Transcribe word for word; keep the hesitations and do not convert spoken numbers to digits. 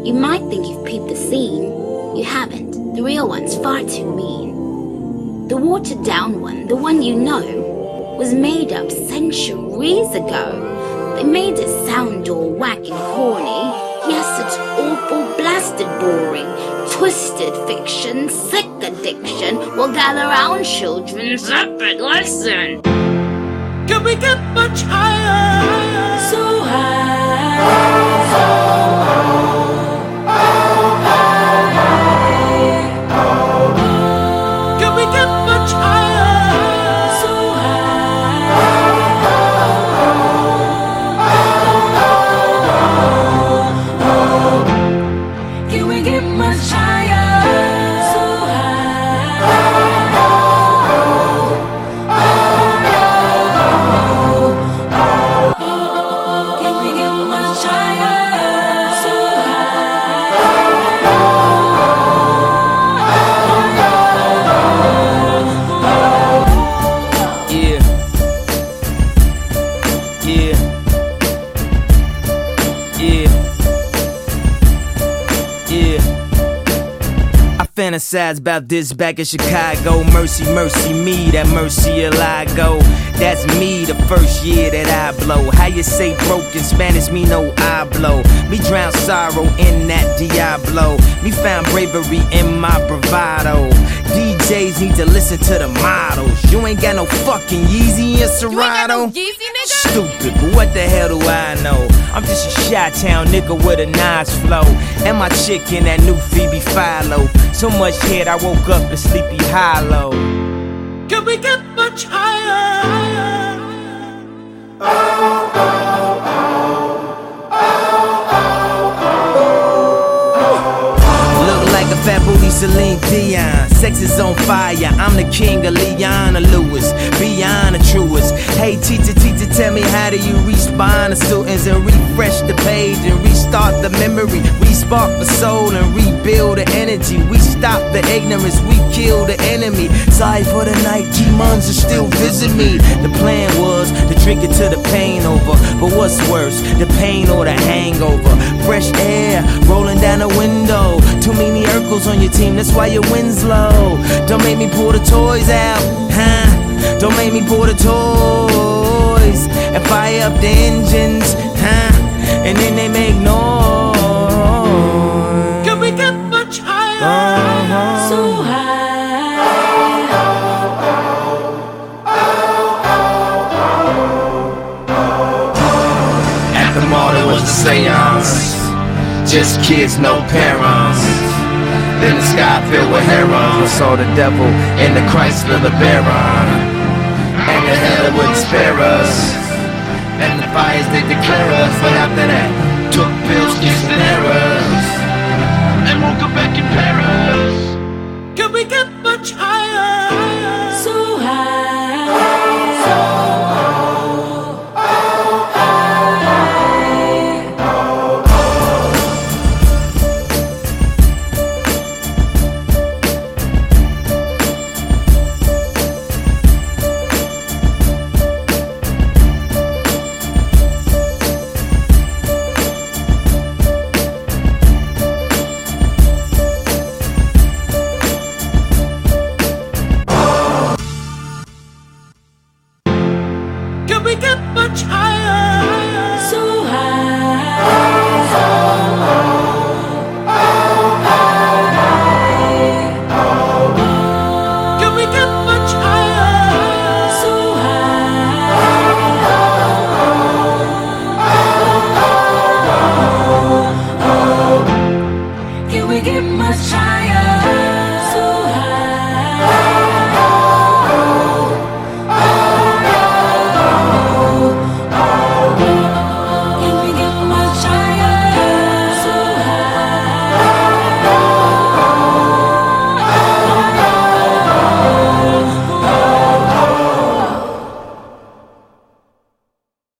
You might think you've peeped the scene. You haven't. The real one's far too mean. The watered down one, the one you know, was made up centuries ago. They made it sound all whack and corny. Yes, it's awful, blasted boring. Twisted fiction, sick addiction. Well, gather round, children, zip it, listen. Can we get much higher? So high. So high. Can we get much higher? So high. Can we get much higher? So Fantasize about this back in Chicago. Mercy, mercy me, that mercy will I go. That's me the first year that I blow. How you say broke in Spanish, me no I blow. Me drown sorrow in that Diablo. Me found bravery in my bravado. D Js need to listen to the models. You ain't got no fucking Yeezy and Serato. You ain't got no Yeezy, nigga? Stupid, but what the hell do I know? I'm just a Chi-Town nigga with a nice flow. And my chick in that new Phoebe Philo. So much head I woke up in Sleepy Hollow. Can we get much higher? Oh, oh, oh, oh, oh, oh. Look like a fat booty Celine Dion. Sex is on fire, I'm the king of Leona Lewis, beyond the truest. Hey teacher, teacher, tell me how do you respond to students and refresh the page and restart the memory, respark the soul and rebuild the energy. We stop the ignorance, we kill the enemy. Sorry for the night, demons are still visit me. The plan was to drink it till the pain over, but what's worse, the pain or the hangover? Fresh air rolling down the window. Too many Urkels on your team, that's why your win's low. Don't make me pull the toys out, huh? Don't make me pull the toys and fire up the engines, huh? And then they make noise. Can we get much higher? Uh-huh. So high. At the mall there was a seance. Just kids, no parents. Then the sky filled with herons. I saw the devil in the Chrysler LeBaron. And the hell it wouldn't spare us. And the fires they declare us. But after that, took pills, kissed it